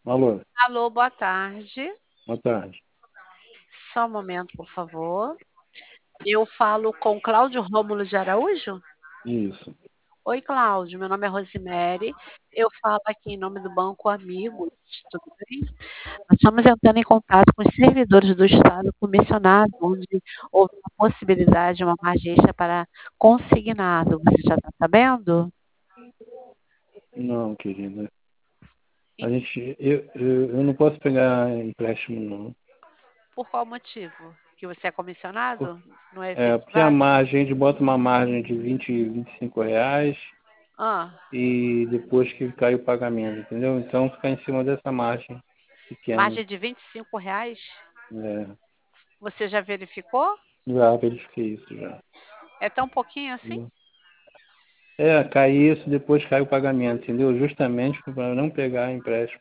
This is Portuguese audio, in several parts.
Alô, Alô, boa tarde. boa tarde. Só um momento, por favor. Eu falo com Cláudio Rômulo de Araújo? Isso. Oi, Cláudio, meu nome é Rosemary. Eu falo aqui em nome do Banco Amigos, tudo bem? Nós estamos entrando em contato com os servidores do Estado comissionado, onde houve uma possibilidade, uma margem extra para consignado. Você já está sabendo? Não, querida. E Eu não posso pegar empréstimo, não. por qual motivo? Que você é Por- comissionado? Não é Porque a efetivado? margem, a gente bota uma margem de 20, R$ 25 Ah, e depois que cai o pagamento, entendeu? Então fica em cima dessa margem pequena. margem de R$ 25? É, Você já verificou? já verifiquei isso já. É tão pouquinho assim? Entendeu? Cai isso, depois cai o pagamento, entendeu? Justamente para não pegar empréstimo,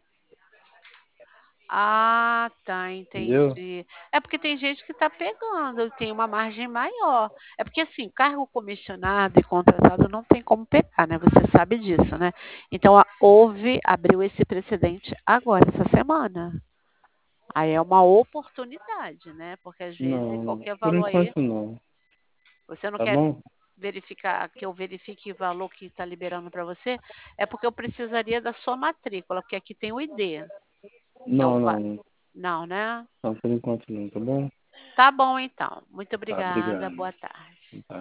Ah, tá, entendeu? entendi. É porque tem gente que está pegando, tem uma margem maior. É porque assim, cargo comissionado e contratado não tem como pegar, né? Você sabe disso, né? Então abriu esse precedente agora, essa semana. Aí é uma oportunidade, né? Porque às vezes Não, não. qualquer Por valor aí, enquanto não. você não Tá quer bom? verificar, que eu verifique o valor que está liberando para você, é porque eu precisaria da sua matrícula, porque aqui tem o ID. Não, Então, não, não. não, né? Não, por enquanto não, tá bom? Tá bom então. Muito Tá, obrigada. obrigado. Boa tarde. Tá.